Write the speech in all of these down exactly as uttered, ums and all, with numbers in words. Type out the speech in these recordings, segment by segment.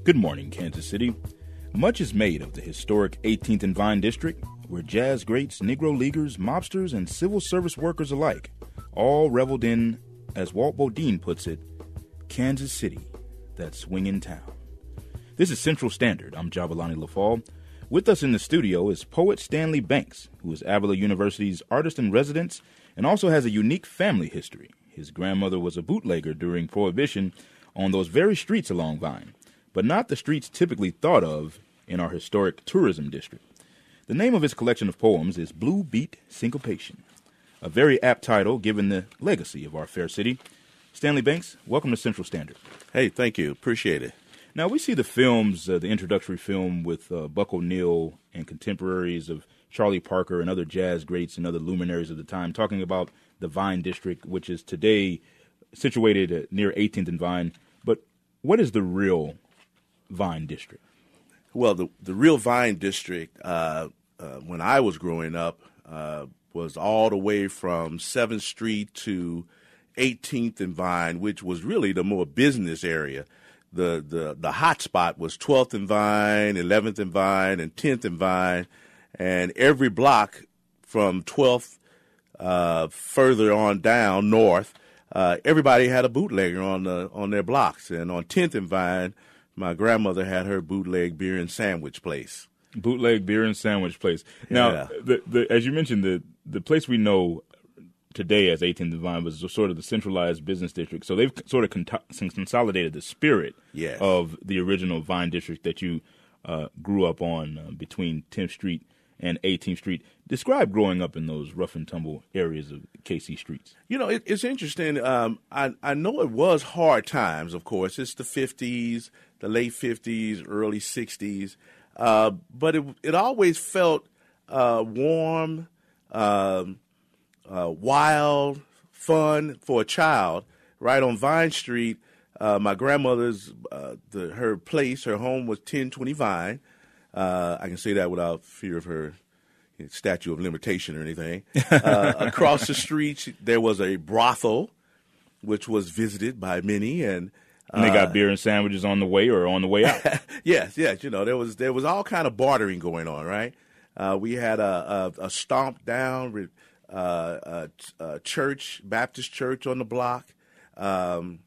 Good morning, Kansas City. Much is made of the historic eighteenth and Vine District, where jazz greats, Negro leaguers, mobsters, and civil service workers alike all reveled in, as Walt Bodine puts it, Kansas City, that swingin' town. This is Central Standard. I'm Jabalani LaFall. With us in the studio is poet Stanley Banks, who is Avila University's artist-in-residence and also has a unique family history. His grandmother was a bootlegger during Prohibition on those very streets along Vine, but not the streets typically thought of in our historic tourism district. The name of his collection of poems is Blue Beat Syncopation, a very apt title given the legacy of our fair city. Stanley Banks, welcome to Central Standard. Hey, thank you. Appreciate it. Now, we see the films, uh, the introductory film with uh, Buck O'Neill and contemporaries of Charlie Parker and other jazz greats and other luminaries of the time talking about the Vine District, which is today situated uh, near eighteenth and Vine. But what is the real Vine District? Well, the, the real Vine District, uh, uh, when I was growing up, uh, was all the way from seventh Street to eighteenth and Vine, which was really the more business area. The the the hot spot was twelfth and Vine, eleventh and Vine, and tenth and Vine, and every block from twelfth uh, further on down north, uh, everybody had a bootlegger on the on their blocks. And on tenth and Vine, my grandmother had her bootleg beer and sandwich place. Bootleg beer and sandwich place. Now, Yeah. the, the, as you mentioned, the the place we know today as eighteenth and Vine was sort of the centralized business district. So they've sort of con- consolidated the spirit Yes. of the original Vine District that you uh, grew up on uh, between tenth Street and eighteenth Street. Describe growing up in those rough and tumble areas of K C streets. You know, it, it's interesting. Um, I, I know it was hard times, of course. It's the fifties, the late fifties, early sixties. Uh, but it, it always felt uh, warm, um, uh, wild, fun for a child. Right on Vine Street, uh, my grandmother's, uh, the, her place, her home was ten twenty Vine. Uh, I can say that without fear of her statute of limitation or anything. Uh, across the street, there was a brothel, which was visited by many, and uh, And they got beer and sandwiches on the way or on the way out. yes, yes. You know, there was there was all kind of bartering going on, right? Uh, we had a, a, a stomp down uh, a, a church, Baptist church on the block. Um,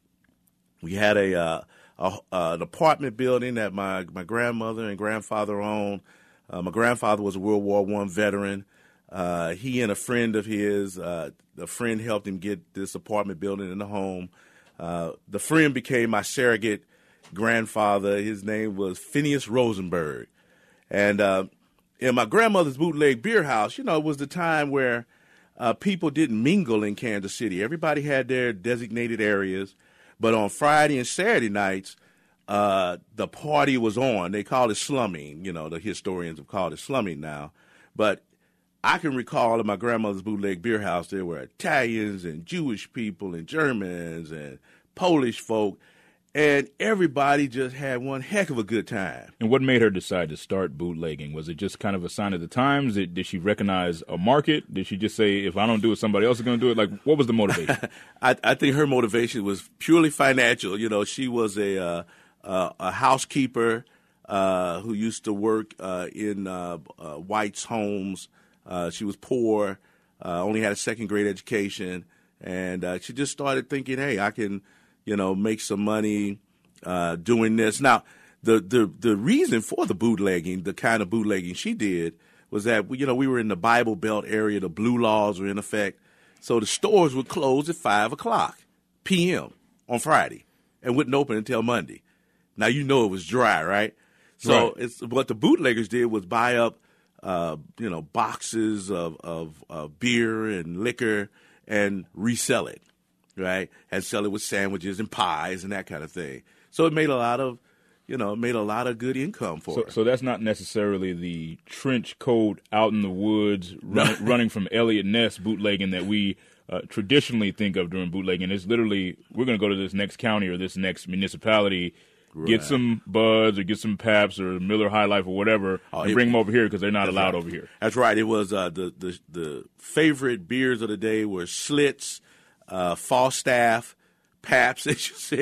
we had a, uh, a, a an apartment building that my my grandmother and grandfather owned. Uh, my grandfather was a World War One veteran. Uh, he and a friend of his, uh, the friend helped him get this apartment building in the home. Uh, the friend became my surrogate grandfather. His name was Phineas Rosenberg. And uh, in my grandmother's bootleg beer house, you know, it was the time where uh, people didn't mingle in Kansas City. Everybody had their designated areas. But on Friday and Saturday nights, uh, the party was on. They called it slumming. You know, the historians have called it slumming now. But I can recall in my grandmother's bootleg beer house, there were Italians and Jewish people and Germans and Polish folk, and everybody just had one heck of a good time. And what made her decide to start bootlegging? Was it just kind of a sign of the times? Did, did she recognize a market? Did she just say, if I don't do it, somebody else is going to do it? Like, what was the motivation? I, I think her motivation was purely financial. You know, she was a uh, uh, a housekeeper uh, who used to work uh, in uh, uh, whites' homes. Uh, she was poor, uh, only had a second grade education, and uh, she just started thinking, hey, I can, you know, make some money uh, doing this. Now, the, the the reason for the bootlegging, the kind of bootlegging she did, was that, you know, we were in the Bible Belt area. The blue laws were in effect. So the stores would close at five o'clock p.m. on Friday and wouldn't open until Monday. Now, you know it was dry, right? So Right. it's what the bootleggers did was buy up Uh, you know, boxes of, of, of beer and liquor and resell it, right? And sell it with sandwiches and pies and that kind of thing. So it made a lot of, you know, it made a lot of good income for So, her. so that's not necessarily the trench coat out in the woods, run, running from Elliot Ness bootlegging that we uh, traditionally think of during bootlegging. It's literally, we're going to go to this next county or this next municipality, Right. get some Buds or get some Paps or Miller High Life or whatever, Oh, and it- bring them over here because they're not That's allowed right. over here. That's right. It was uh, the, the the favorite beers of the day were Schlitz, uh, Falstaff, Pabst, as you said.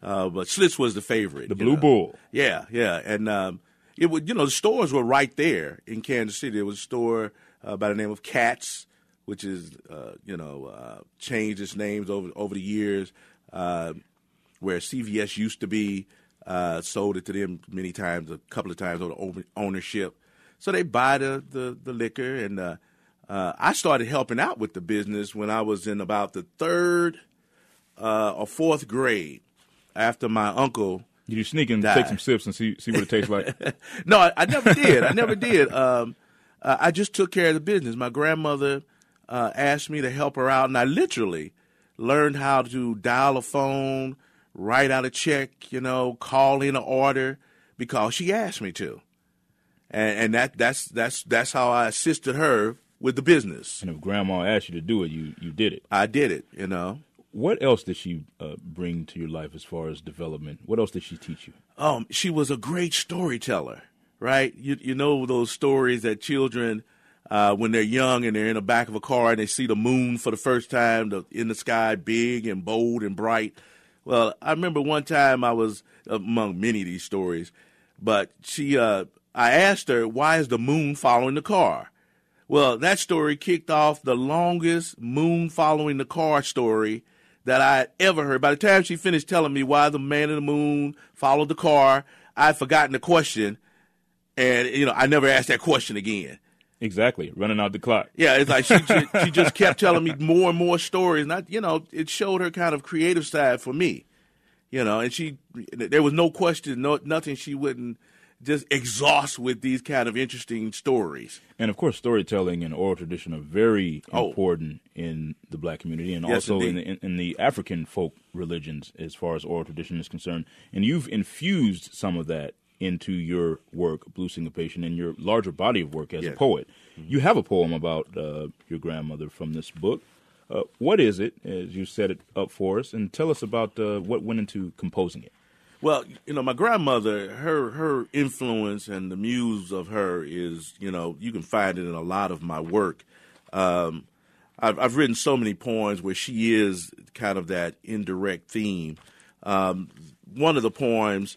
Uh, but Schlitz was the favorite. The Blue know. Bull. Yeah, yeah. And um, it would, you know, the stores were right there in Kansas City. There was a store uh, by the name of Katz, which is, uh, you know, uh, changed its names over over the years, uh, where C V S used to be, uh, sold it to them many times, a couple of times over ownership. So they buy the, the, the liquor, and uh, uh, I started helping out with the business when I was in about the third uh, or fourth grade after my uncle Did you sneak and died. take some sips and see see what it tastes like? No, I, I never did. I never did. Um, uh, I just took care of the business. My grandmother uh, asked me to help her out, and I literally learned how to dial a phone, write out a check, you know, call in an order because she asked me to, and, and that that's that's that's how I assisted her with the business. And if Grandma asked you to do it, you you did it. I did it, you know. What else did she uh, bring to your life as far as development? What else did she teach you? Um, she was a great storyteller, right? You you know those stories that children, uh, when they're young and they're in the back of a car and they see the moon for the first time the, in the sky, big and bold and bright. Well, I remember one time I was among many of these stories, but she, uh, I asked her, why is the moon following the car? Well, that story kicked off the longest moon following the car story that I had ever heard. By the time she finished telling me why the man in the moon followed the car, I'd forgotten the question, and, you know, I never asked that question again. Exactly, running out the clock. Yeah, it's like she she just kept telling me more and more stories, and I, you know, it showed her kind of creative side for me, you know, and she, there was no question, no nothing she wouldn't just exhaust with these kind of interesting stories. And, of course, storytelling and oral tradition are very Oh. important in the black community and Yes, also in indeed. the, in, in the African folk religions as far as oral tradition is concerned. And you've infused some of that into your work, Blue Syncopation, and your larger body of work as Yes. a poet. You have a poem about uh, your grandmother from this book. Uh, what is it, as you set it up for us, and tell us about uh, what went into composing it. Well, you know, my grandmother, her her influence and the muse of her is, you know, you can find it in a lot of my work. Um, I've, I've written so many poems where she is kind of that indirect theme. Um, one of the poems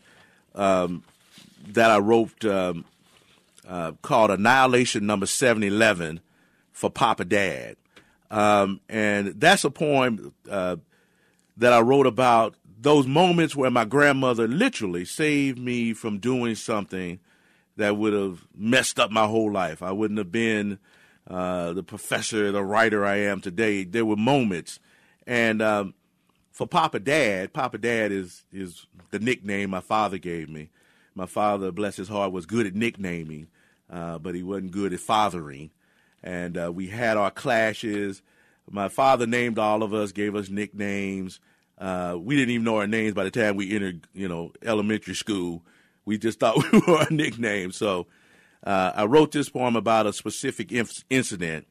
um, that I wrote um, uh, called Annihilation Number seven eleven for Papa Dad. Um, and that's a poem uh, that I wrote about those moments where my grandmother literally saved me from doing something that would have messed up my whole life. I wouldn't have been uh, the professor, the writer I am today. There were moments. And um, for Papa Dad, Papa Dad is, is the nickname my father gave me. My father, bless his heart, was good at nicknaming, uh, but he wasn't good at fathering. And uh, we had our clashes. My father named all of us, gave us nicknames. Uh, we didn't even know our names by the time we entered, you know, elementary school. We just thought we were our nicknames. So uh, I wrote this poem about a specific inf- incident,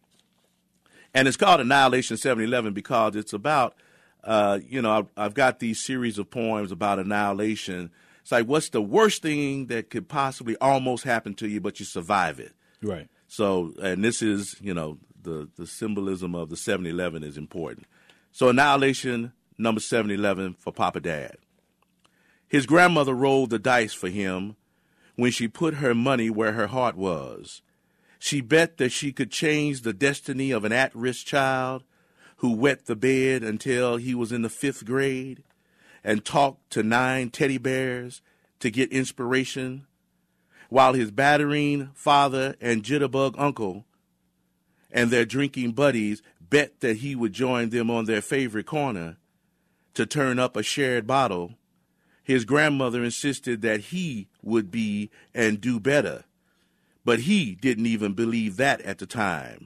and it's called Annihilation seven eleven because it's about, uh, you know, I've, I've got these series of poems about annihilation. It's like, what's the worst thing that could possibly almost happen to you, but you survive it? Right. So, and this is, you know, the, the symbolism of the seven eleven is important. So Annihilation Number seven eleven for Papa Dad. His grandmother rolled the dice for him when she put her money where her heart was. She bet that she could change the destiny of an at-risk child who wet the bed until he was in the fifth grade and talked to nine teddy bears to get inspiration, while his battering father and jitterbug uncle and their drinking buddies bet that he would join them on their favorite corner to turn up a shared bottle. His grandmother insisted that he would be and do better, but he didn't even believe that at the time.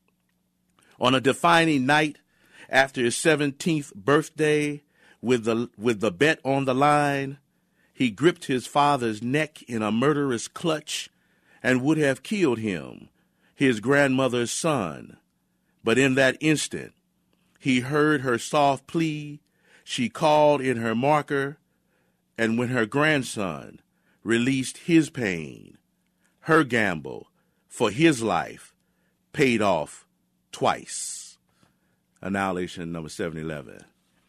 On a defining night after his seventeenth birthday, with the with the bet on the line, he gripped his father's neck in a murderous clutch and would have killed him, his grandmother's son. But in that instant, he heard her soft plea. She called in her marker, and when her grandson released his pain, her gamble for his life paid off twice. Annihilation number seven eleven.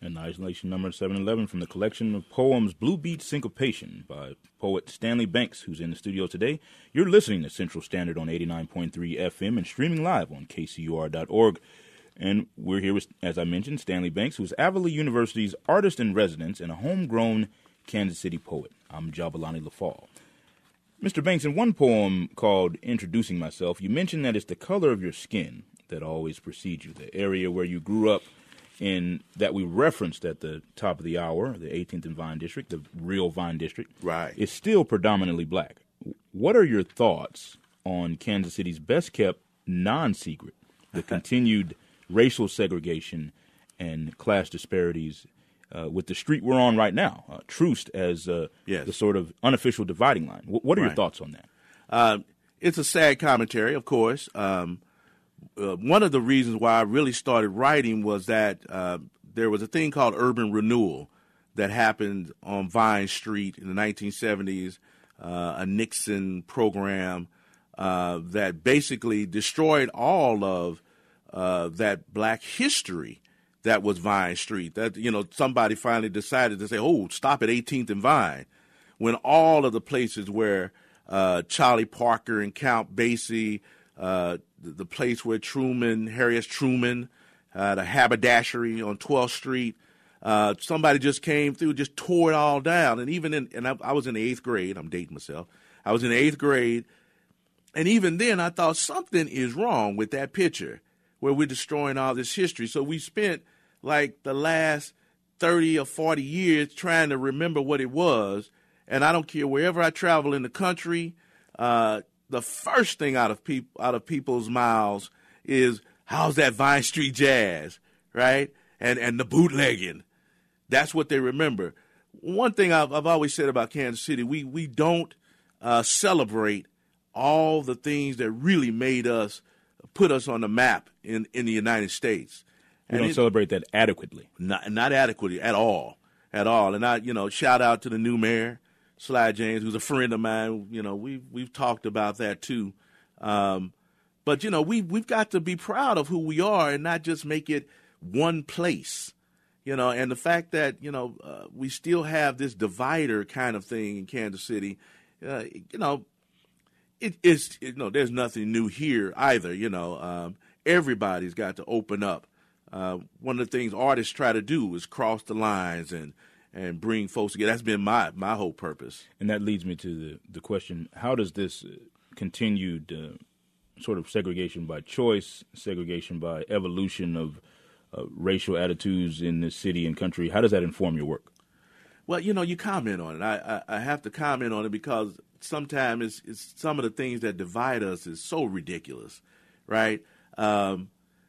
And Isolation number seven eleven from the collection of poems Blue Beat Syncopation by poet Stanley Banks, who's in the studio today. You're listening to Central Standard on eighty-nine point three F M and streaming live on K C U R dot org. And we're here with, as I mentioned, Stanley Banks, who's Avila University's artist-in-residence and a homegrown Kansas City poet. I'm Jabalani Lafall. Mister Banks, in one poem called Introducing Myself, you mentioned that it's the color of your skin that always precedes you, the area where you grew up in that we referenced at the top of the hour, the eighteenth and Vine District, the real Vine District, right, is still predominantly black. What are your thoughts on Kansas City's best-kept non-secret, the continued racial segregation and class disparities uh, with the street we're on right now, uh, Troost as uh, yes. the sort of unofficial dividing line? W- what are right. your thoughts on that? Uh, it's a sad commentary, of course. Um Uh, one of the reasons why I really started writing was that uh, there was a thing called urban renewal that happened on Vine Street in the nineteen seventies, uh, a Nixon program uh, that basically destroyed all of uh, that black history that was Vine Street. That, you know, somebody finally decided to say, oh, stop at eighteenth and Vine, when all of the places where uh, Charlie Parker and Count Basie, uh, the place where Truman, Harry S. Truman, uh, the haberdashery on twelfth Street, uh, somebody just came through, just tore it all down. And even in, and I, I was in the eighth grade, I'm dating myself, I was in the eighth grade, and even then I thought something is wrong with that picture where we're destroying all this history. So we spent like the last thirty or forty years trying to remember what it was, and I don't care, wherever I travel in the country, uh, the first thing out of people out of people's mouths is, how's that Vine Street Jazz, right? And and the bootlegging. That's what they remember. One thing I've, I've always said about Kansas City, we we don't uh, celebrate all the things that really made us, put us on the map in, in the United States. We and don't it, celebrate that adequately. Not not adequately at all, at all. And I, you know, shout out to the new mayor, Sly James, who's a friend of mine. You know, we've we've talked about that too. Um, but you know, we we've got to be proud of who we are and not just make it one place. You know, and the fact that you know uh, we still have this divider kind of thing in Kansas City. Uh, you know, it is. You know, there's nothing new here either. You know, um, everybody's got to open up. Uh, one of the things artists try to do is cross the lines and. and bring folks together. That's been my, my whole purpose. And that leads me to the, the question, how does this continued uh, sort of segregation by choice, segregation by evolution of uh, racial attitudes in this city and country, how does that inform your work? Well, you know, you comment on it. I, I, I have to comment on it because sometimes it's, it's some of the things that divide us is so ridiculous, right? Um,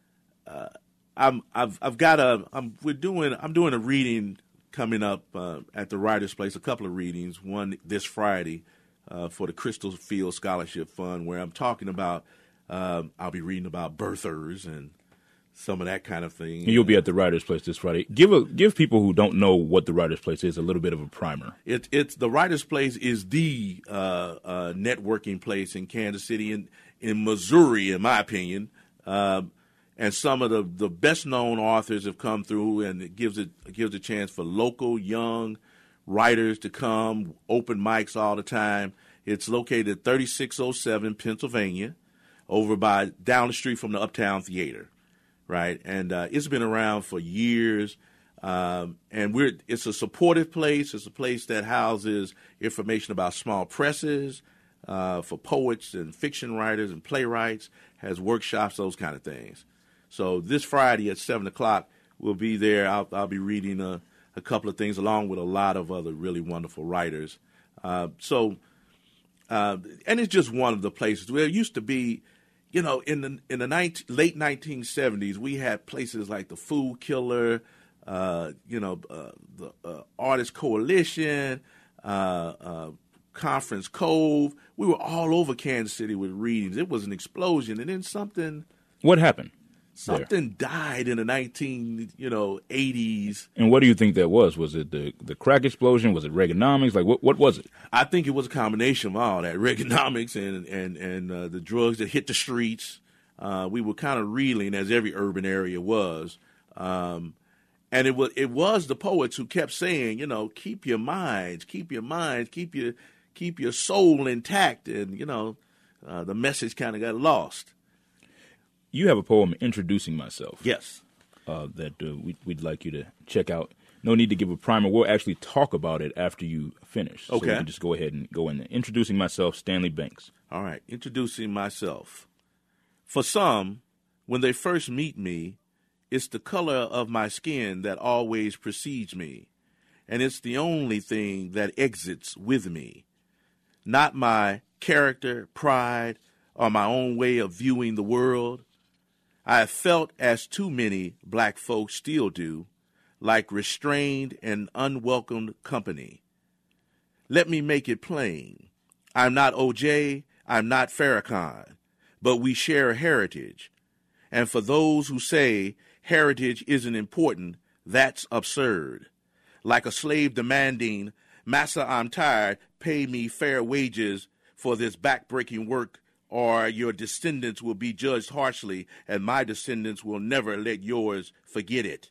uh, I'm, I've, I've got a, I'm, we're doing, I'm doing a reading coming up uh, at the Writers' Place, a couple of readings, one this Friday uh, for the Crystal Field Scholarship Fund, where I'm talking about, uh, I'll be reading about birthers and some of that kind of thing. And you'll be at the Writers' Place this Friday. Give a, give people who don't know what the Writers' Place is a little bit of a primer. It, it's the Writers' Place is the uh, uh, networking place in Kansas City and in Missouri, in my opinion. Uh, And some of the, the best-known authors have come through, and it gives it, it gives a chance for local, young writers to come, open mics all the time. It's located at thirty-six oh seven Pennsylvania, over by down the street from the Uptown Theater, right? And uh, it's been around for years, um, and we're it's a supportive place. It's a place that houses information about small presses uh, for poets and fiction writers and playwrights, has workshops, those kind of things. So this Friday at seven o'clock, we'll be there. I'll, I'll be reading a, a couple of things along with a lot of other really wonderful writers. Uh, so, uh, and it's just one of the places where it used to be, you know, in the in the nineteen, late nineteen seventies, we had places like the Food Killer, uh, you know, uh, the uh, Artist Coalition, uh, uh, Conference Cove. We were all over Kansas City with readings. It was an explosion, and then something. What happened? Something there. died in the nineteen, you know, eighties. And what do you think that was? Was it the the crack explosion? Was it Reaganomics? Like, what what was it? I think it was a combination of all that, Reaganomics and and and uh, the drugs that hit the streets. Uh, we were kind of reeling, as every urban area was, um, and it was it was the poets who kept saying, you know, keep your minds, keep your minds, keep your keep your soul intact, and you know, uh, the message kind of got lost. You have a poem, Introducing Myself. Yes. Uh, that uh, we, we'd like you to check out. No need to give a primer. We'll actually talk about it after you finish. Okay. So we can just go ahead and go in there. Introducing Myself, Stanley Banks. All right. Introducing myself. For some, when they first meet me, it's the color of my skin that always precedes me, and it's the only thing that exits with me. Not my character, pride, or my own way of viewing the world. I have felt, as too many black folks still do, like restrained and unwelcomed company. Let me make it plain. I'm not O J, I'm not Farrakhan, but we share a heritage. And for those who say heritage isn't important, that's absurd. Like a slave demanding, "Massa, I'm tired, pay me fair wages for this backbreaking work, or your descendants will be judged harshly, and my descendants will never let yours forget it."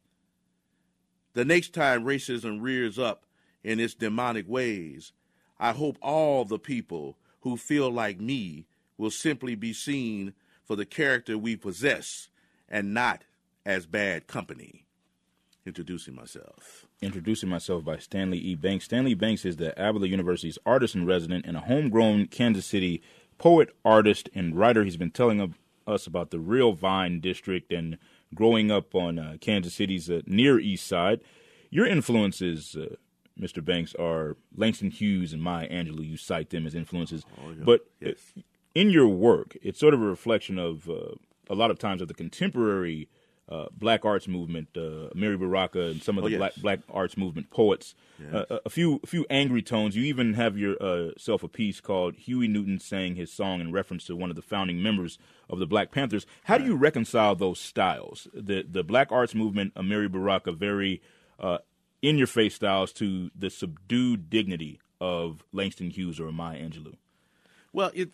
The next time racism rears up in its demonic ways, I hope all the people who feel like me will simply be seen for the character we possess and not as bad company. Introducing myself. Introducing Myself by Stanley E. Banks. Stanley Banks is the Avila University's artist-in-resident and a homegrown Kansas City poet, artist, and writer. He's been telling us about the real Vine District and growing up on uh, Kansas City's uh, Near East Side. Your influences, uh, Mister Banks, are Langston Hughes and Maya Angelou. You cite them as influences. Oh, yeah. But yes. in your work, it's sort of a reflection of uh, a lot of times of the contemporary uh, black arts movement, uh, Amiri Baraka and some of Oh, the yes. black, black arts movement poets. Yes. Uh, a, a few a few angry tones. You even have yourself uh, a piece called Huey Newton Sang His Song in reference to one of the founding members of the Black Panthers. How do you reconcile those styles? The the black arts movement, Amiri Baraka, very uh, in-your-face styles to the subdued dignity of Langston Hughes or Maya Angelou? Well, it,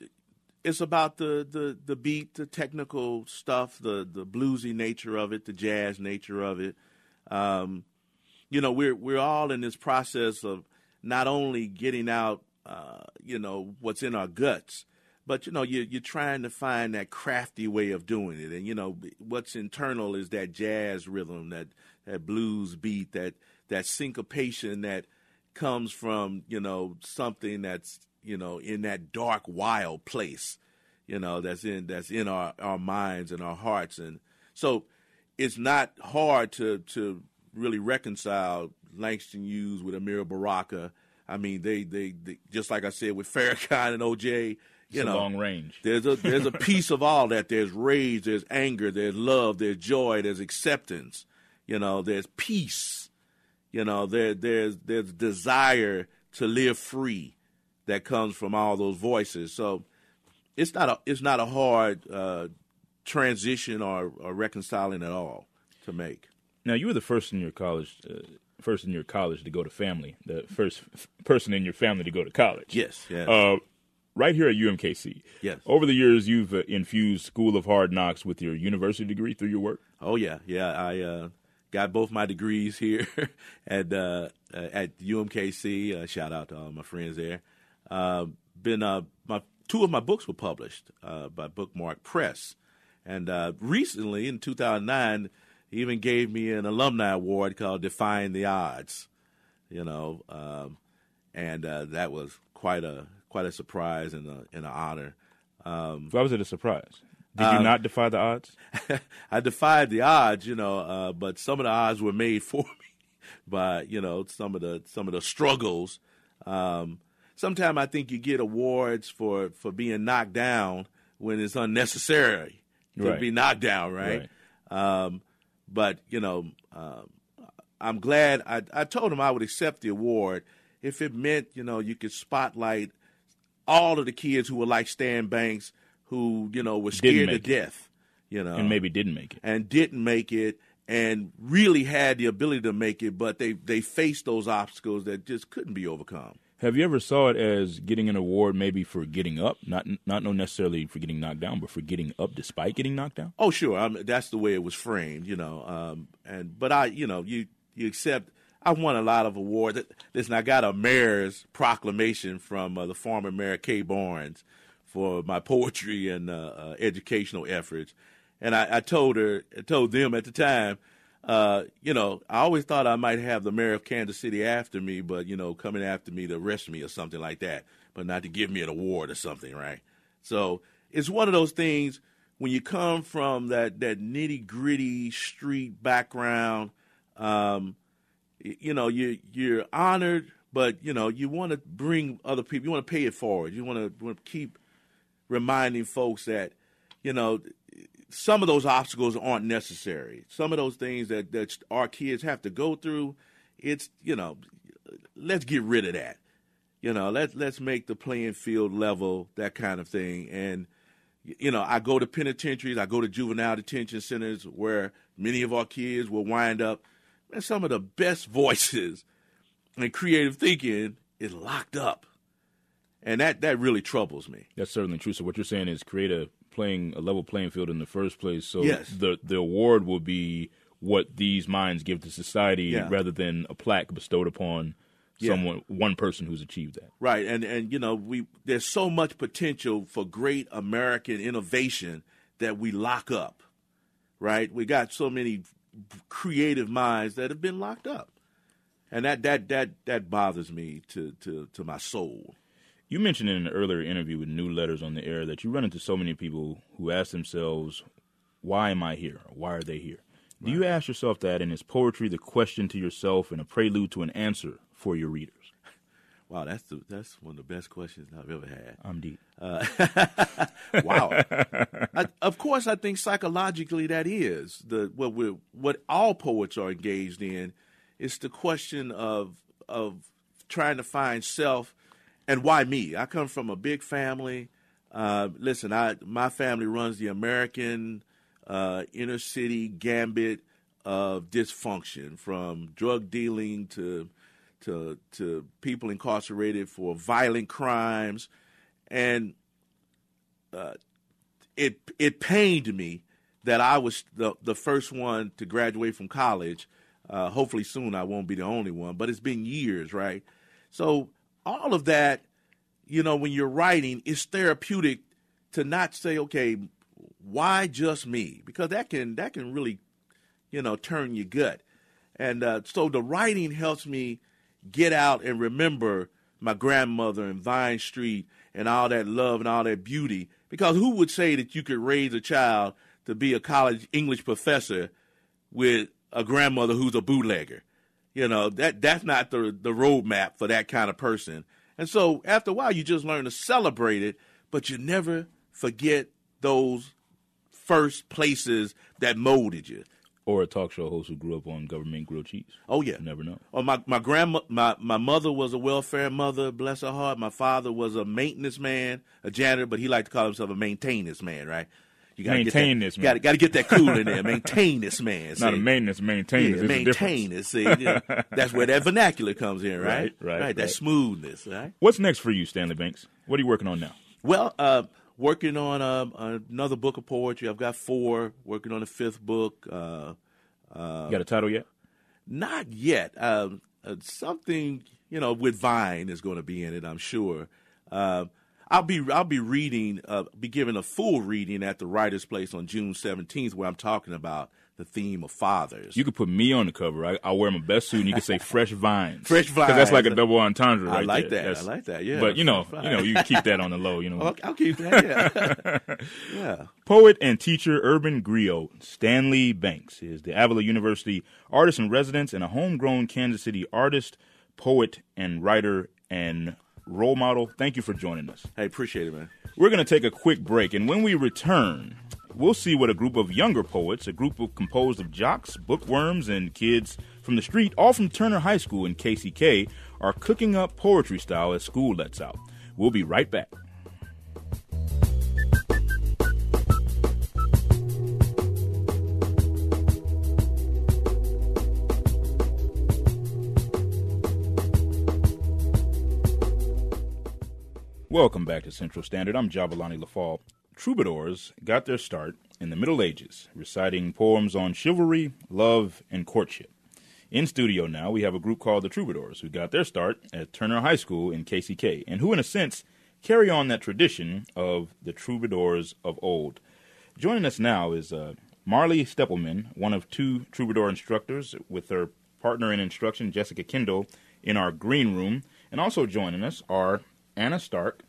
it's about the, the, the beat, the technical stuff, the, the bluesy nature of it, the jazz nature of it. Um, you know, we're we're all in this process of not only getting out, uh, you know, what's in our guts, but, you know, you're, you're trying to find that crafty way of doing it. And, you know, what's internal is that jazz rhythm, that, that blues beat, that, that syncopation that comes from, you know, something that's, you know, in that dark, wild place, you know, that's in that's in our, our minds and our hearts. And so it's not hard to to really reconcile Langston Hughes with Amiri Baraka. I mean, they, they, they just like I said, with Farrakhan and O J, you it's know, a long range. There's a there's a piece of all that. There's rage, there's anger, there's love, there's joy, there's acceptance. You know, there's peace. You know, there there's there's desire to live free that comes from all those voices. So it's not a it's not a hard uh, transition or, or reconciling at all to make. Now, you were the first in your college, uh, first in your college to go to family, the first f- person in your family to go to college. Yes, yes. Uh, right here at U M K C. Yes. Over the years, you've uh, infused School of Hard Knocks with your university degree through your work. Oh yeah, yeah. I uh, got both my degrees here at uh, at U M K C. Uh, shout out to all my friends there. Uh, been uh, my two of my books were published uh, by Bookmark Press, and uh, recently in two thousand nine, he even gave me an alumni award called "Defying the Odds." You know, um, and uh, that was quite a quite a surprise and a, and an honor. Um, Why was it a surprise? Did you um, not defy the odds? I defied the odds, you know, uh, but some of the odds were made for me by, you know, some of the some of the struggles. Um, sometimes I think you get awards for, for being knocked down when it's unnecessary to Right. be knocked down, right? Right. Um, but, you know, um, I'm glad I, I told him I would accept the award if it meant, you know, you could spotlight all of the kids who were like Stan Banks, who, you know, were scared to make it. death, you know. And maybe didn't make it. And didn't make it and really had the ability to make it, but they, they faced those obstacles that just couldn't be overcome. Have you ever saw it as getting an award maybe for getting up, not not necessarily for getting knocked down, but for getting up despite getting knocked down? Oh, sure. I mean, that's the way it was framed, you know. Um, and but I, you know, you you accept. I won a lot of awards. Listen, I got a mayor's proclamation from uh, the former mayor Kay Barnes for my poetry and uh, uh, educational efforts, and I, I told her, I told them at the time. Uh, you know, I always thought I might have the mayor of Kansas City after me, but, you know, coming after me to arrest me or something like that, but not to give me an award or something, right? So it's one of those things when you come from that, that nitty-gritty street background, um, you know, you, you're honored, but, you know, you want to bring other people, you want to pay it forward. You want to keep reminding folks that, you know, some of those obstacles aren't necessary. Some of those things that, that our kids have to go through, it's, you know, let's get rid of that. You know, let's, let's make the playing field level, that kind of thing. And, you know, I go to penitentiaries, I go to juvenile detention centers where many of our kids will wind up, and some of the best voices and creative thinking is locked up. And that, that really troubles me. That's certainly true. So what you're saying is create a playing a level playing field in the first place. So yes. the the award will be what these minds give to society yeah. rather than a plaque bestowed upon yeah. someone, one person who's achieved that. Right. And, and you know, we there's so much potential for great American innovation that we lock up, right? We got so many creative minds that have been locked up. And that that that, that bothers me to, to, to my soul. You mentioned in an earlier interview with New Letters on the Air that you run into so many people who ask themselves, why am I here? Or why are they here? Right. Do you ask yourself that, and is poetry the question to yourself and a prelude to an answer for your readers? Wow, that's the, that's one of the best questions I've ever had. I'm deep. Uh, wow. I, of course, I think psychologically that is. the what we what all poets are engaged in is the question of of trying to find self. And why me? I come from a big family. Uh, listen, I my family runs the American uh, inner city gambit of dysfunction, from drug dealing to to to people incarcerated for violent crimes, and uh, it it pained me that I was the the first one to graduate from college. Uh, hopefully soon I won't be the only one, but it's been years, right? So all of that, you know, when you're writing, it's therapeutic to not say, okay, why just me? Because that can that can really, you know, turn your gut. And uh, so the writing helps me get out and remember my grandmother and Vine Street and all that love and all that beauty. Because who would say that you could raise a child to be a college English professor with a grandmother who's a bootlegger? You know, that that's not the the roadmap for that kind of person. And so after a while, you just learn to celebrate it, but you never forget those first places that molded you. Or a talk show host who grew up on government grilled cheese. Oh, yeah. You never know. Oh, my my grandma, my, my mother was a welfare mother, bless her heart. My father was a maintenance man, a janitor, but he liked to call himself a maintenance man, right? You gotta maintain get that, this man. Got got to get that cool in there. Maintain this man. Not a maintenance, maintain yeah, maintain this. See, you know, that's where that vernacular comes in, right? Right, right. right that right. smoothness, right? What's next for you, Stanley Banks? What are you working on now? Well, uh, working on uh, another book of poetry. I've got four. Working on the fifth book. Uh, uh, you got a title yet? Not yet. Um, uh, something, you know, with Vine is going to be in it, I'm sure. Uh, I'll be I'll be reading, uh, be giving a full reading at the Writers' Place on June seventeenth, where I'm talking about the theme of fathers. You could put me on the cover. I, I'll wear my best suit, and you could say "Fresh Vines." Fresh Vines. Because that's like a double entendre, right I like there. that. That's, I like that. Yeah. But you know, you know, you keep that on the low. You know, I'll, I'll keep that. Yeah. yeah. Poet and teacher Urban Griot Stanley Banks is the Avila University artist in residence and a homegrown Kansas City artist, poet, and writer and role model. Thank you for joining us. Hey, appreciate it, man. We're going to take a quick break, and when we return, we'll see what a group of younger poets, a group of composed of jocks, bookworms, and kids from the street, all from Turner High School in K C K, are cooking up poetry style as school lets out. We'll be right back. Welcome back to Central Standard. I'm Jabalani Lafall. Troubadours got their start in the Middle Ages, reciting poems on chivalry, love, and courtship. In studio now, we have a group called the Troubadours, who got their start at Turner High School in K C K, and who, in a sense, carry on that tradition of the troubadours of old. Joining us now is uh, Marley Steppelman, one of two troubadour instructors, with her partner in instruction, Jessica Kendall, in our green room. And also joining us are Anna Stark.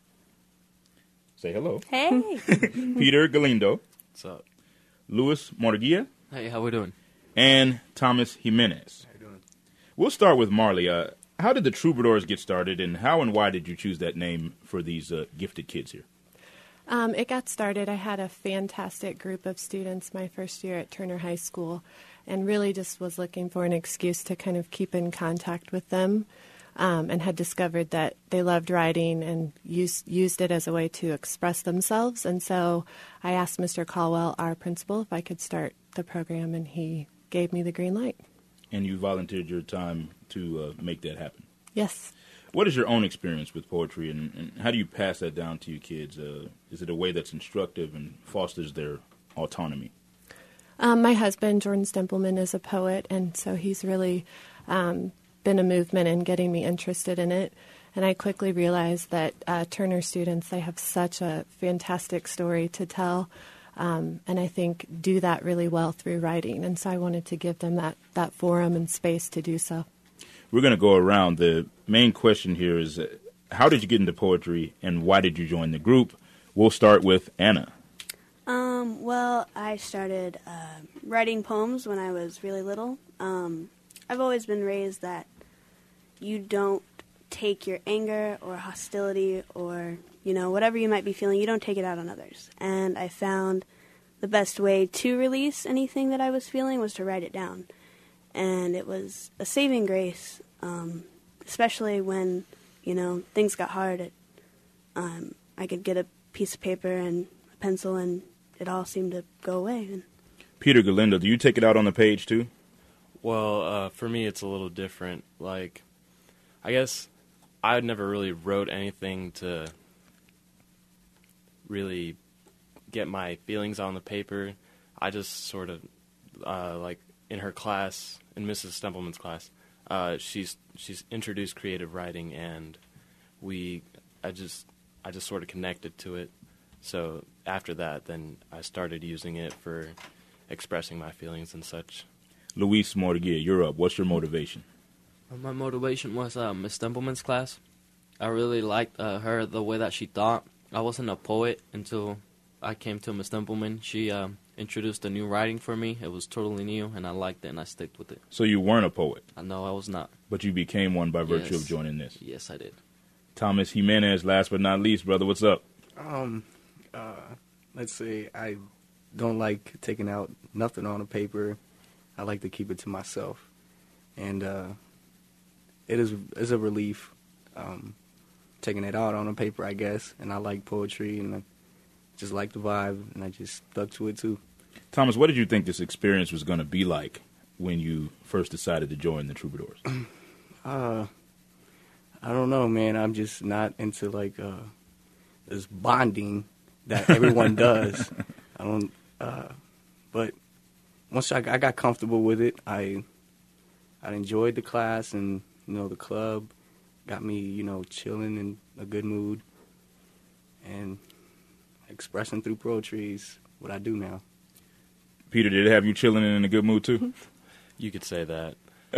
Say hello. Hey. Peter Galindo. What's up? Luis Morguia. Hey, how we doing? And Thomas Jimenez. How you doing? We'll start with Marley. Uh, how did the Troubadours get started, and how and why did you choose that name for these uh, gifted kids here? Um, it got started. I had a fantastic group of students my first year at Turner High School, and really just was looking for an excuse to kind of keep in contact with them, um, and had discovered that they loved writing and used, used it as a way to express themselves. And so I asked Mister Caldwell, our principal, if I could start the program, and he gave me the green light. And you volunteered your time to uh, make that happen. Yes. What is your own experience with poetry, and, and how do you pass that down to your kids? Uh, is it a way that's instructive and fosters their autonomy? Um, my husband, Jordan Stempelman, is a poet, and so he's really um, been a movement in getting me interested in it. And I quickly realized that uh, Turner students, they have such a fantastic story to tell, um, and I think do that really well through writing. And so I wanted to give them that, that forum and space to do so. We're going to go around. The main question here is, uh, how did you get into poetry, and why did you join the group? We'll start with Anna. Um, well, I started uh, writing poems when I was really little. Um, I've always been raised that you don't take your anger or hostility or, you know, whatever you might be feeling, you don't take it out on others. And I found the best way to release anything that I was feeling was to write it down. And it was a saving grace, um, especially when, you know, things got hard. It, um, I could get a piece of paper and a pencil, and it all seemed to go away. And Peter Galindo, do you take it out on the page too? Well, uh, for me, it's a little different. Like, I guess I never really wrote anything to really get my feelings on the paper. I just sort of, uh, like, in her class, in Missus Stempelman's class, uh, she's she's introduced creative writing, and we, I just, I just sort of connected to it. So after that, then I started using it for expressing my feelings and such. Luis Morguia, you're up. What's your motivation? My motivation was uh, Miss Stempelman's class. I really liked uh, her, the way that she thought. I wasn't a poet until I came to Miss Stempelman. She um, introduced a new writing for me. It was totally new, and I liked it, and I stuck with it. So you weren't a poet? I know I was not. But you became one by virtue Yes. of joining this? Yes, I did. Thomas Jimenez, last but not least, brother, what's up? Um, uh, let's see. I don't like taking out nothing on a paper. I like to keep it to myself, and uh, it is is a relief um, taking it out on a paper, I guess. And I like poetry, and I just like the vibe, and I just stuck to it too. Thomas, what did you think this experience was going to be like when you first decided to join the Troubadours? uh, I don't know, man. I'm just not into like uh, this bonding that everyone does. I don't, uh, but once I, I got comfortable with it, I I enjoyed the class, and you know the club got me, you know, chilling in a good mood, and expressing through poetry is what I do now. Peter, did it have you chilling and in a good mood too? You could say that.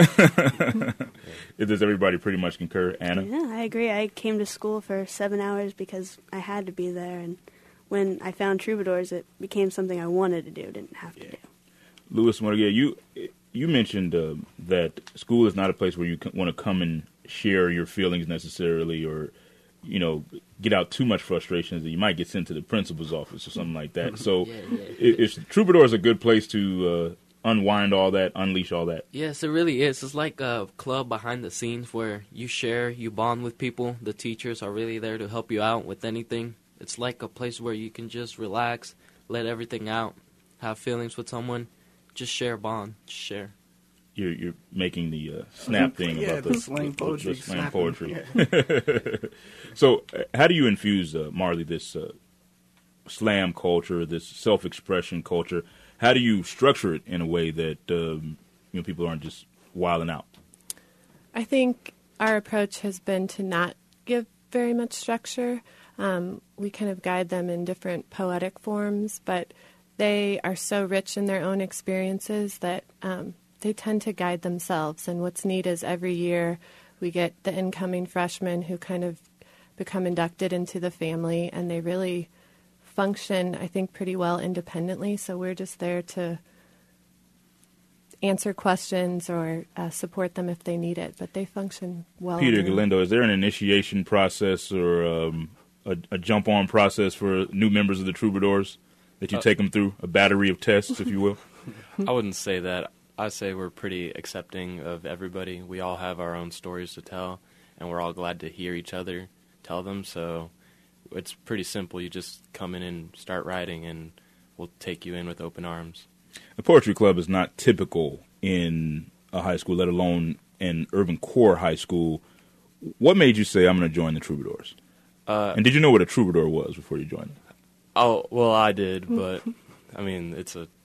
Does everybody pretty much concur? Anna? yeah, I agree. I came to school for seven hours because I had to be there, and when I found Troubadours, it became something I wanted to do, didn't have to Yeah. do. Luis Morguia, you you mentioned uh, that school is not a place where you want to come and share your feelings necessarily, or you know, get out too much frustrations that you might get sent to the principal's office or something like that. So, Yeah, yeah. is Troubadours a good place to uh, unwind all that, unleash all that? Yes, it really is. It's like a club behind the scenes where you share, you bond with people. The teachers are really there to help you out with anything. It's like a place where you can just relax, let everything out, have feelings with someone, just share, bond, just share. you're you're making the uh, snap thing Yeah, about the the slang the- poetry, the slang snapping, poetry. yeah. So, uh, how do you infuse, uh, Marley, this uh, slam culture, this self-expression culture? How do you structure it in a way that um, you know people aren't just wilding out? I think our approach has been to not give very much structure. Um, we kind of guide them in different poetic forms, but they are so rich in their own experiences that um, they tend to guide themselves. And what's neat is every year we get the incoming freshmen who kind of become inducted into the family, and they really function, I think, pretty well independently. So we're just there to answer questions or uh, support them if they need it, but they function well. Peter on their own. Galindo, is there an initiation process or um, a, a jump-on process for new members of the Troubadours that you Uh, take them through, a battery of tests, if you will? I wouldn't say that. I say we're pretty accepting of everybody. We all have our own stories to tell, and we're all glad to hear each other tell them. So it's pretty simple. You just come in and start writing, and we'll take you in with open arms. The Poetry Club is not typical in a high school, let alone an urban core high school. What made you say, I'm going to join the Troubadours? Uh, And did you know what a troubadour was before you joined? oh, well, I did, but I mean, it's a,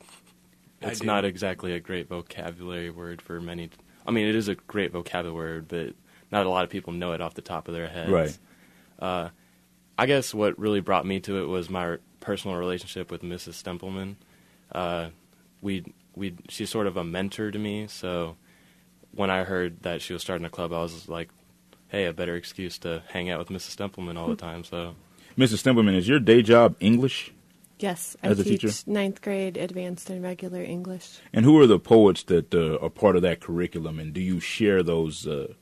I it's did. not exactly a great vocabulary word for many. I mean, it is a great vocabulary word, but not a lot of people know it off the top of their heads. Right. Uh, I guess what really brought me to it was my personal relationship with Missus Stempelman. Uh, we we she's sort of a mentor to me, so when I heard that she was starting a club, I was like, hey, a better excuse to hang out with Missus Stempelman all the time. So Missus Stempelman, is your day job English? Yes, I As a teach teacher? ninth grade advanced and regular English. And who are the poets that uh, are part of that curriculum? And do you share those uh,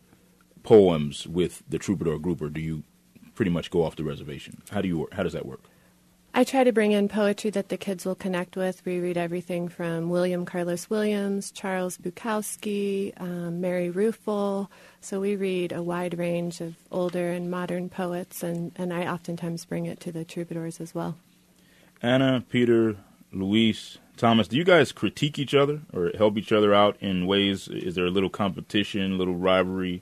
poems with the Troubadour group, or do you pretty much go off the reservation? How do you work? How does that work? I try to bring in poetry that the kids will connect with. We read everything from William Carlos Williams, Charles Bukowski, um, Mary Ruefle. So we read a wide range of older and modern poets, and, and I oftentimes bring it to the Troubadours as well. Anna, Peter, Luis, Thomas, do you guys critique each other or help each other out in ways? Is there a little competition, a little rivalry?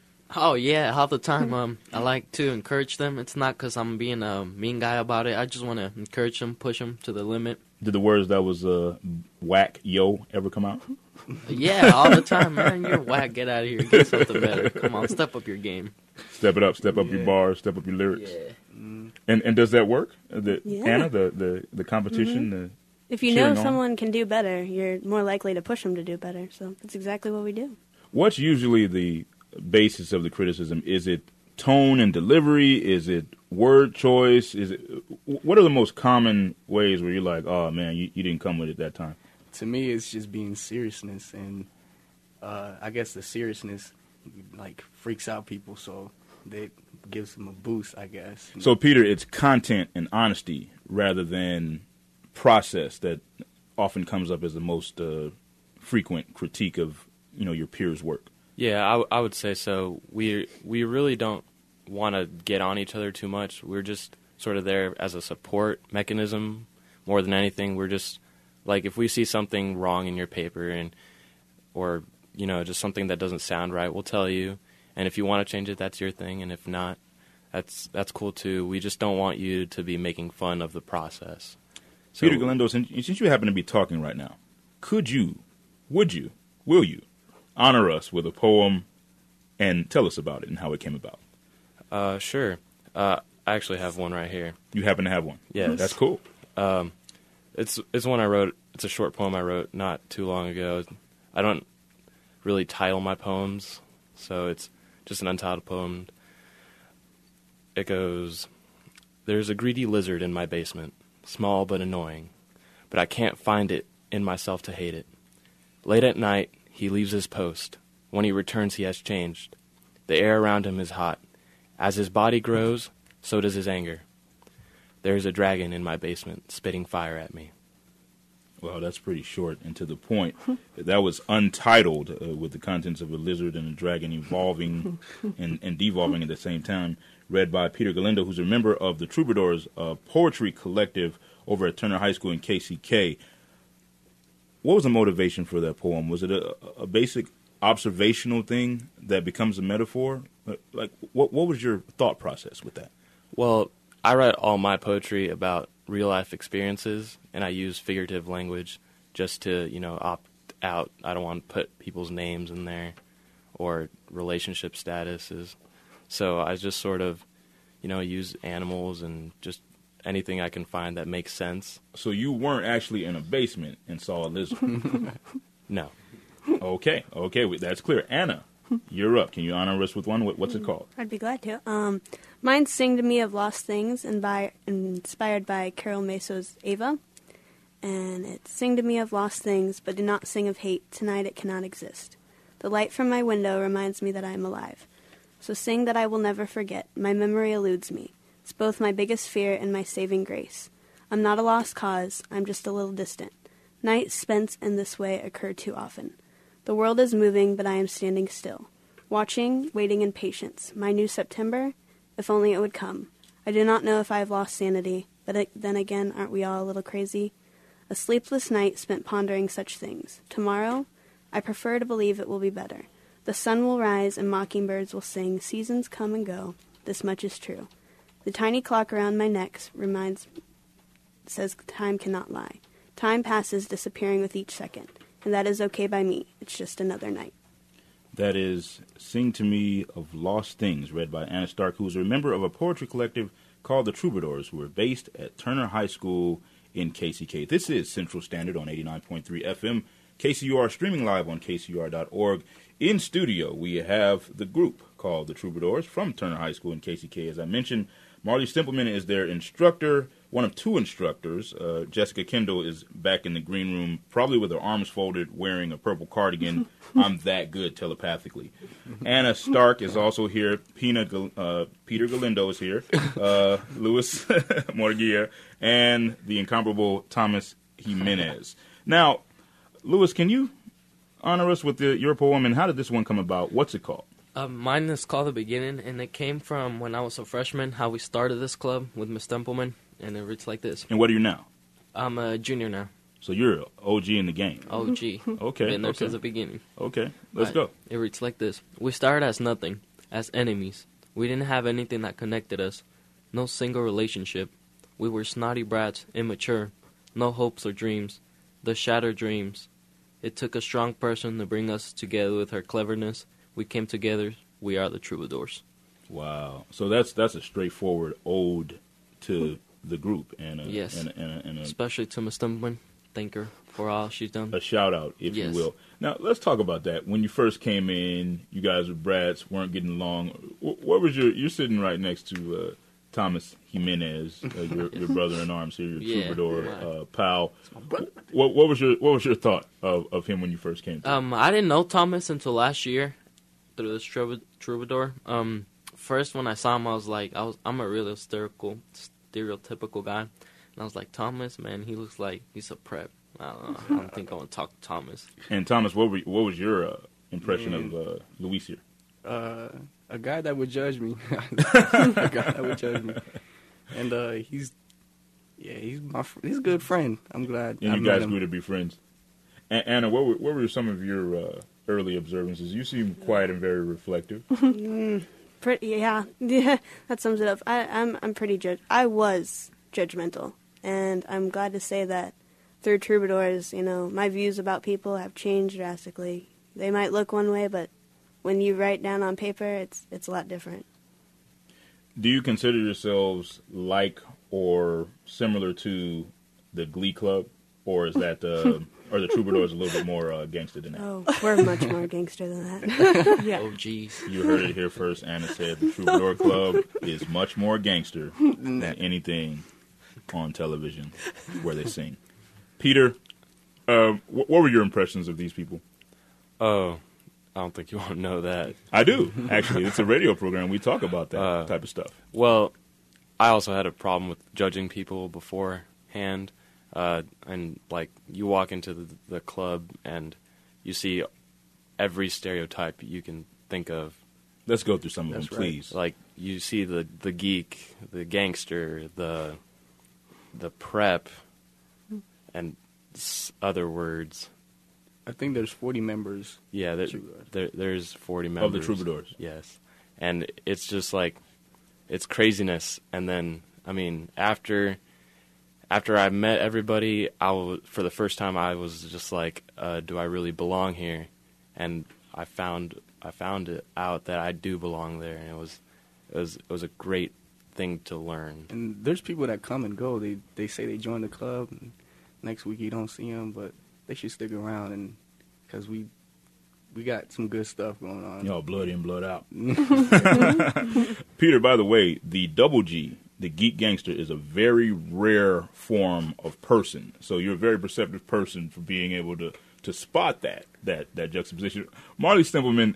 Oh yeah, all the time. Um, I like to encourage them. It's not because I'm being a mean guy about it. I just want to encourage them, push them to the limit. Did the words that was uh, whack, yo, ever come out? Yeah, all the time, man. You're whack. Get out of here. Get something better. Come on, step up your game. Step it up, step up Yeah. your bars, step up your lyrics. Yeah. And and does that work? Uh, The, Yeah. Anna, the, the, the competition? The, If you Cheering know on. someone can do better, you're more likely to push them to do better. So that's exactly what we do. what's usually the basis of the criticism? Is it tone and delivery? Is it word choice? Is it what are the most common ways where you're like, oh man, you, you didn't come with it that time? To me, it's just being seriousness, and uh, I guess the seriousness like freaks out people, so that gives them a boost, I guess. So Peter, it's content and honesty rather than process that often comes up as the most uh, frequent critique of you know your peers' work. Yeah, I, w- I would say so. We we really don't want to get on each other too much. We're just sort of there as a support mechanism more than anything. We're just like if we see something wrong in your paper and or you know just something that doesn't sound right, we'll tell you. And if you want to change it, that's your thing. And if not, that's that's cool too. We just don't want you to be making fun of the process. So, Peter Galindo, since, since you happen to be talking right now, could you, would you, will you honor us with a poem and tell us about it and how it came about? uh, sure. Uh, I actually have one right here. You happen to have one? Yes. That's cool. Um, it's it's one I wrote. It's a short poem I wrote not too long ago. I don't really title my poems, so it's just an untitled poem. It goes, "There's a greedy lizard in my basement, small but annoying, but I can't find it in myself to hate it. Late at night, he leaves his post. When he returns, he has changed. The air around him is hot. As his body grows, so does his anger. There's a dragon in my basement, spitting fire at me." Well, that's pretty short and to the point. That was untitled, uh, with the contents of a lizard and a dragon evolving and, and devolving at the same time, read by Peter Galindo, who's a member of the Troubadours uh, Poetry Collective over at Turner High School in K C K. what was the motivation for that poem? Was it a, a basic observational thing that becomes a metaphor? Like, what what was your thought process with that? Well, I write all my poetry about real-life experiences, and I use figurative language just to, you know, opt out. I don't want to put people's names in there or relationship statuses. So I just sort of, you know, use animals and just anything I can find that makes sense. So you weren't actually in a basement and saw a lizard? No. Okay, okay, that's clear. Anna, you're up. Can you honor us with one? What- What's it called? I'd be glad to. Um, mine's Sing to Me of Lost Things, and by, inspired by Carol Meso's Ava. And it's Sing to me of lost things, but do not sing of hate. Tonight it cannot exist. The light from my window reminds me that I am alive. So sing that I will never forget. My memory eludes me. It's both my biggest fear and my saving grace. I'm not a lost cause. I'm just a little distant. Nights spent in this way occur too often. The world is moving, but I am standing still. Watching, waiting in patience. My new September? If only it would come. I do not know if I have lost sanity, but it, then again, aren't we all a little crazy? A sleepless night spent pondering such things. Tomorrow? I prefer to believe it will be better. The sun will rise and mockingbirds will sing. Seasons come and go. This much is true. The tiny clock around my neck reminds, says time cannot lie. Time passes, disappearing with each second. And that is okay by me. It's just another night. That is Sing to Me of Lost Things, read by Anna Stark, who is a member of a poetry collective called the Troubadours, who are based at Turner High School in K C K. This is Central Standard on eighty-nine point three F M, K C U R, streaming live on K C U R dot org. In studio, we have the group called the Troubadours from Turner High School in K C K. As I mentioned, Marley Stimpleman is their instructor, one of two instructors. Uh, Jessica Kendall is back in the green room, probably with her arms folded, wearing a purple cardigan. I'm that good telepathically. Anna Stark is also here. Pina, Gal- uh, Peter Galindo is here. Uh, Luis Morguia, and the incomparable Thomas Jimenez. Now, Luis, can you honor us with the, your poem, and how did this one come about? What's it called? Uh, mine is called The Beginning, and it came from when I was a freshman, how we started this club with Miss Templeman, and it reads like this. And what are you now? I'm a junior now. So you're an O G in the game. O G. Okay, Been there okay. since the beginning. Okay, let's Right. go. It reads like this. We started as nothing, as enemies. We didn't have anything that connected us. No single relationship. We were snotty brats, immature. No hopes or dreams. The shattered dreams. It took a strong person to bring us together with her cleverness. We came together. We are the Troubadours. Wow. So that's that's a straightforward ode to the group and a, Yes. and a, and a, and a, Especially to Miss Templeman. Thank her for all she's done. a shout out, if Yes. you will. Now let's talk about that. When you first came in, you guys were brats, weren't getting along. Wh- What was your? You're sitting right next to uh, Thomas Jimenez, uh, your, your brother in arms here, your Yeah. troubadour Wow. uh, pal. What, what was your What was your thought of, of him when you first came? To Um, I didn't know Thomas until last year through this trouba- troubadour. Um, first when I saw him, I was like, I was, I'm a really hysterical, stereotypical guy, and I was like, Thomas, man, he looks like he's a prep. I don't know. I don't think I want to talk to Thomas. And Thomas, what were, what was your uh, impression Man. of uh, Luis here? Uh, a guy that would judge me. A guy that would judge me. And uh, he's, yeah, he's my, fr- he's a good friend. I'm glad. And I you met guys him. grew to be friends. A- Anna, what were, what were some of your uh, early observances? You seem quiet and very reflective. Mm, pretty, yeah, yeah, that sums it up. I, I'm, I'm pretty judge. I was judgmental, and I'm glad to say that through Troubadours, you know, my views about people have changed drastically. They might look one way, but when you write down on paper, it's it's a lot different. Do you consider yourselves like or similar to the Glee Club, or is that uh, or the Troubadours a little bit more uh, gangster than that? Oh, we're much more gangster than that. yeah. Oh, jeez. You heard it here first. Anna said the Troubadour Club is much more gangster than anything on television where they sing. Peter, uh, wh- what were your impressions of these people? Oh, I don't think you want to know that. I do, actually. It's a radio program. We talk about that Uh, type of stuff. Well, I also had a problem with judging people beforehand. Uh, and, like, you walk into the, the club and you see every stereotype you can think of. Let's go through some of That's them, right. please. Like, you see the, the geek, the gangster, the the prep, and s- other words. I think there's forty members. Yeah, there, Troubadours. there, there's forty members. Of the Troubadours. Yes. And it's just like, it's craziness. And then, I mean, after after I met everybody, I w- for the first time, I was just like, uh, do I really belong here? And I found I found it out that I do belong there. And it was, it was, it was a great thing to learn. And there's people that come and go. They they say they joined the club, and next week you don't see them, but they should stick around, and because we we got some good stuff going on. Y'all blood in, blood out. Peter, by the way, the double G, the geek gangster, is a very rare form of person. So you're a very perceptive person for being able to, to spot that, that that juxtaposition. Marley Stimpleman,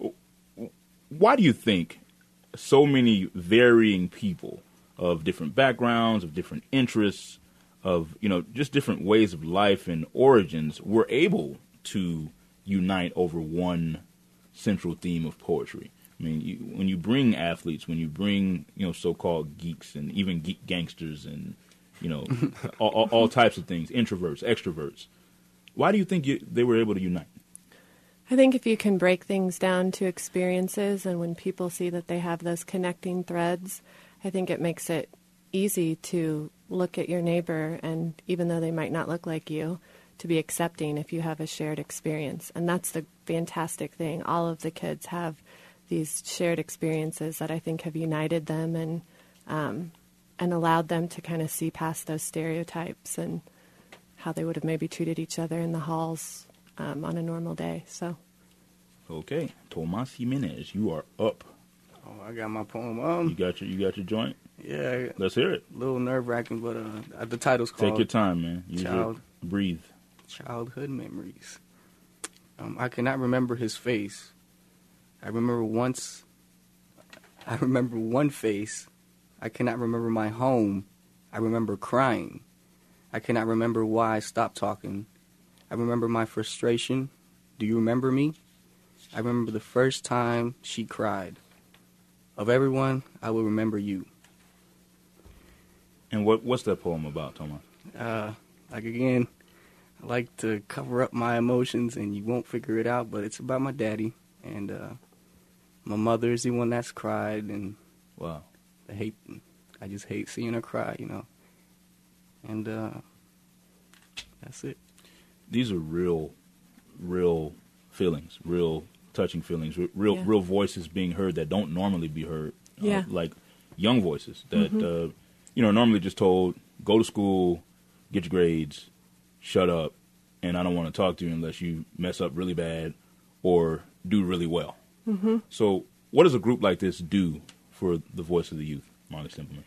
why do you think so many varying people of different backgrounds, of different interests, of, you know, just different ways of life and origins were able to unite over one central theme of poetry? I mean, you, when you bring athletes, when you bring, you know, so-called geeks and even geek gangsters and, you know, all, all, all types of things, introverts, extroverts, why do you think you, they were able to unite? I think if you can break things down to experiences, and when people see that they have those connecting threads, I think it makes it easy to look at your neighbor, and even though they might not look like you, to be accepting if you have a shared experience. And that's the fantastic thing. All of the kids have these shared experiences that I think have united them and um, and allowed them to kind of see past those stereotypes and how they would have maybe treated each other in the halls um, on a normal day. So, okay, Tomas Jimenez, you are up. Oh, I got my poem. Um, You got your you got your joint. yeah, Let's hear it. a little nerve wracking, but uh, the title's called Take your time, man. Use Child. it. Breathe. Childhood Memories. Um, I cannot remember his face. I remember once. I remember one face. I cannot remember my home. I remember crying. I cannot remember why I stopped talking. I remember my frustration. Do you remember me? I remember the first time she cried. Of everyone, I will remember you. And what what's that poem about, Tomas? Uh, like again, I like to cover up my emotions and you won't figure it out, but it's about my daddy. And uh, my mother is the one that's cried, and Wow. I hate, I just hate seeing her cry, you know. And uh, that's it. These are real, real feelings, real touching feelings, re- real Yeah. real voices being heard that don't normally be heard. Uh, Yeah. Like young voices that, uh, you know, normally just told, go to school, get your grades, shut up, and I don't want to talk to you unless you mess up really bad or do really well. Mm-hmm. So what does a group like this do for the voice of the youth, Marley Stimpleman?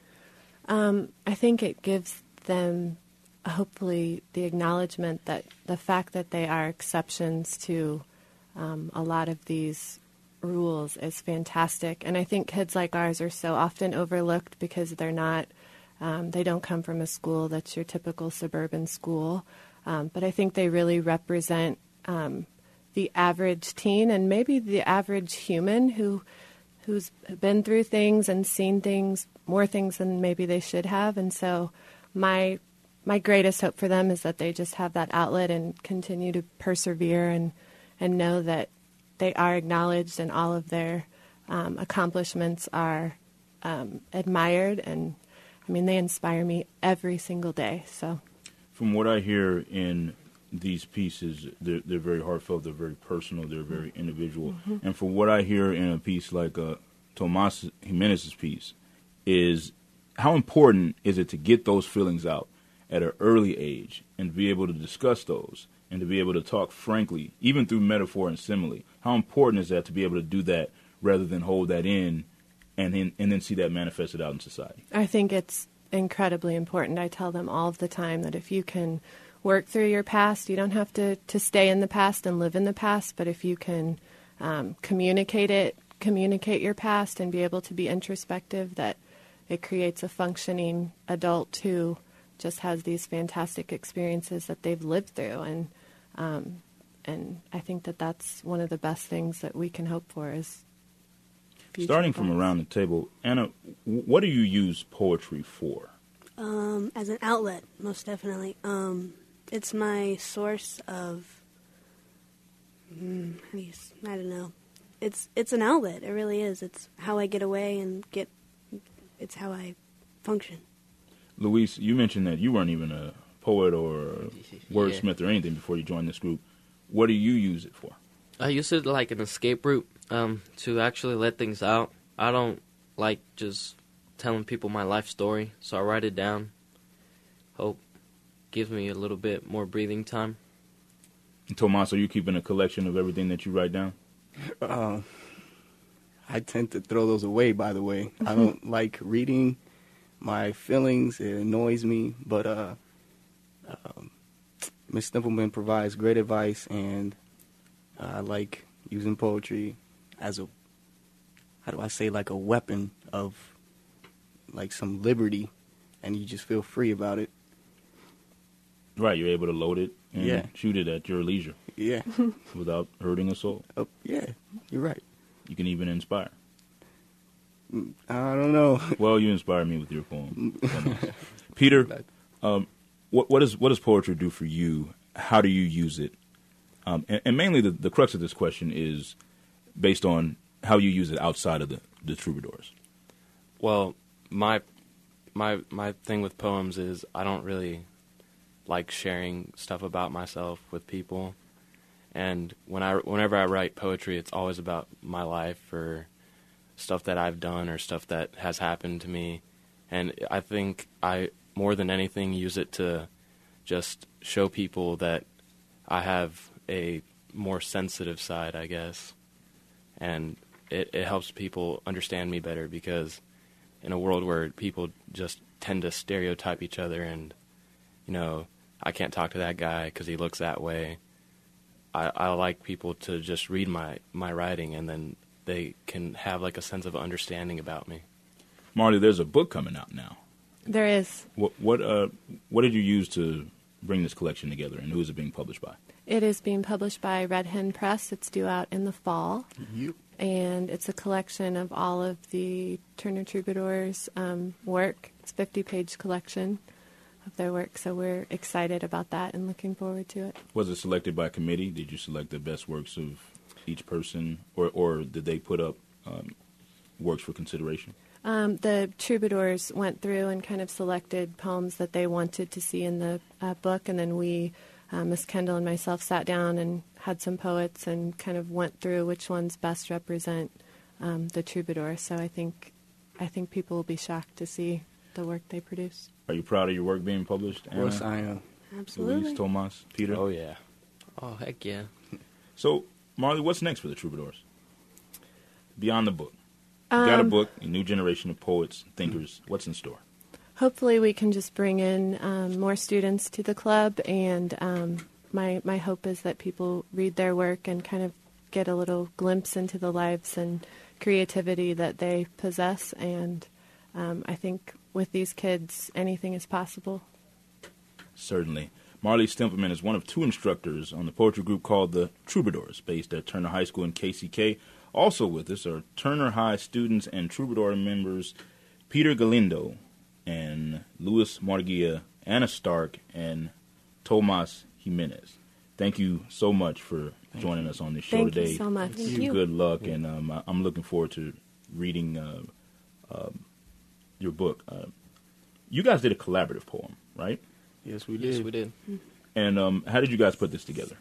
Um, I think it gives them hopefully the acknowledgement that the fact that they are exceptions to um, a lot of these rules is fantastic. And I think kids like ours are so often overlooked because they're not, um, they don't come from a school that's your typical suburban school. Um, but I think they really represent um, the average teen and maybe the average human who who's been through things and seen things, more things than maybe they should have. And so my my greatest hope for them is that they just have that outlet and continue to persevere and, and know that they are acknowledged and all of their um, accomplishments are um, admired. And, I mean, they inspire me every single day. So, From what I hear in these pieces, they're, they're very heartfelt, they're very personal, they're very individual. Mm-hmm. And from what I hear in a piece like uh, Tomas Jimenez's piece is how important is it to get those feelings out at an early age and be able to discuss those and to be able to talk frankly, even through metaphor and simile. How important is that to be able to do that rather than hold that in and then, and then see that manifested out in society? I think it's incredibly important. I tell them all of the time that if you can work through your past, you don't have to, to stay in the past and live in the past, but if you can um, communicate it, communicate your past and be able to be introspective, that it creates a functioning adult who just has these fantastic experiences that they've lived through. And um, and I think that that's one of the best things that we can hope for is future Starting from adults. around the table, Anna, what do you use poetry for? Um, as an outlet, most definitely. Um, it's my source of, mm, how do you s- I don't know. It's it's an outlet. It really is. It's how I get away and get. It's how I function. Luis, you mentioned that you weren't even a poet or a wordsmith or anything before you joined this group. What do you use it for? I use it like an escape route um, to actually let things out. I don't like just telling people my life story, so I write it down. Hope gives me a little bit more breathing time. And Tomas, are you keeping a collection of everything that you write down? Uh, I tend to throw those away, by the way. I don't like reading my feelings. It annoys me. But uh, um, Miss Stimpleman provides great advice, and uh, I like using poetry as a, how do I say, like a weapon of like some liberty, and you just feel free about it. Right, you're able to load it and Yeah. shoot it at your leisure Yeah. without hurting a soul. Oh, yeah, you're right. You can even inspire. I don't know. Well, you inspired me with your poem. Peter, um, what, what, is, what does poetry do for you? How do you use it? Um, and, and mainly the, the crux of this question is based on how you use it outside of the, the troubadours. Well, my my my thing with poems is I don't really like sharing stuff about myself with people, and when I whenever I write poetry, it's always about my life or stuff that I've done or stuff that has happened to me, and I think I more than anything use it to just show people that I have a more sensitive side, I guess, and it, it helps people understand me better, because in a world where people just tend to stereotype each other and, you know, I can't talk to that guy because he looks that way, I, I like people to just read my, my writing, and then they can have like a sense of understanding about me. Marley, there's a book coming out now. There is. What what uh what did you use to bring this collection together, and who is it being published by? It is being published by Red Hen Press. It's due out in the fall. You. And it's a collection of all of the Turner Troubadours' um, work. It's a fifty-page collection of their work, so we're excited about that and looking forward to it. Was it selected by committee? Did you select the best works of each person, or, or did they put up um, works for consideration? Um, the Troubadours went through and kind of selected poems that they wanted to see in the uh, book, and then we, uh, Miss Kendall and myself, sat down and had some poets and kind of went through which ones best represent um, the Troubadour. So I think, I think people will be shocked to see the work they produce. Are you proud of your work being published? Of course Anna, I am. Absolutely. Luis, Tomas, Peter? Oh, yeah. Oh, heck yeah. So, Marley, what's next for the Troubadours? Beyond the book. You got a Um, book, a new generation of poets, thinkers. What's in store? Hopefully we can just bring in um, more students to the club, and um, my my hope is that people read their work and kind of get a little glimpse into the lives and creativity that they possess, and um, I think with these kids, anything is possible. Certainly. Marley Stimpleman is one of two instructors on the poetry group called the Troubadours, based at Turner High School in K C K. Also with us are Turner High students and Troubadour members Peter Galindo and Luis Marguia, Anna Stark, and Tomas Jimenez. Thank you so much for joining us on this show Thank today. you so much. Thank you. Good luck, and um, I- I'm looking forward to reading uh, uh, your book. Uh, you guys did a collaborative poem, right? Yes, we did. Yes, we did. And um, how did you guys put this together?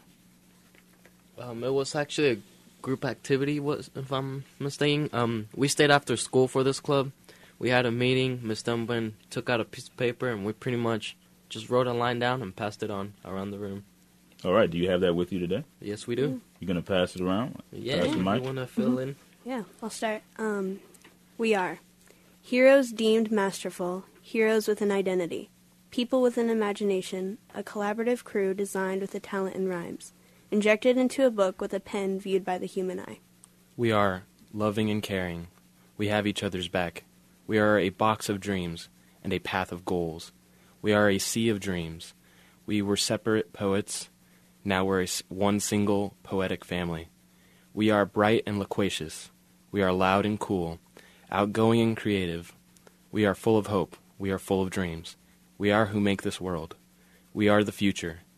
Um, it was actually a group activity, was if I'm mistaken. Um, we stayed after school for this club. We had a meeting. Miss Dunban took out a piece of paper, and we pretty much just wrote a line down and passed it on around the room. All right, do you have that with you today? Yes, we do. You're going to pass it around? Yeah, Pass the you mic? want to fill in? Yeah, I'll start. Um, we are heroes deemed masterful, heroes with an identity, people with an imagination, a collaborative crew designed with a talent in rhymes, injected into a book with a pen viewed by the human eye. We are loving and caring. We have each other's back. We are a box of dreams and a path of goals. We are a sea of dreams. We were separate poets. Now we're a s- one single poetic family. We are bright and loquacious. We are loud and cool, outgoing and creative. We are full of hope. We are full of dreams. We are who make this world. We are the future.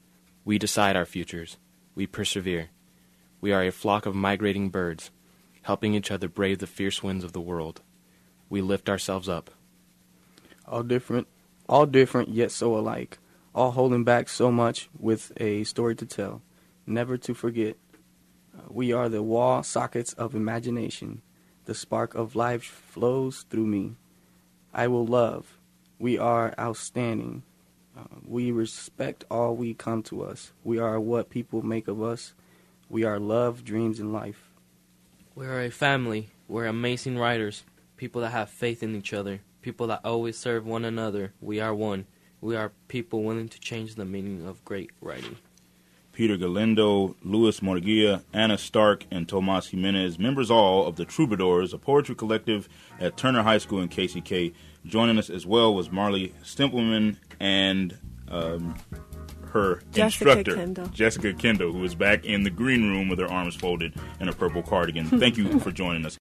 We decide our futures. We persevere. We are a flock of migrating birds, helping each other brave the fierce winds of the world. We lift ourselves up. All different, all different, yet so alike. All holding back so much with a story to tell. Never to forget. Uh, we are the wall sockets of imagination. The spark of life flows through me. I will love. We are outstanding. Uh, we respect all we come to us. We are what people make of us. We are love, dreams, and life. We're a family. We're amazing writers. People that have faith in each other. People that always serve one another. We are one. We are people willing to change the meaning of great writing. Peter Galindo, Luis Morguia, Anna Stark, and Tomas Jimenez, members all of the Troubadours, a poetry collective at Turner High School in K C K. Joining us as well was Marley Stempleman and um, her Jessica instructor, Kendall. Jessica Kendall, who is back in the green room with her arms folded in a purple cardigan. Thank you for joining us.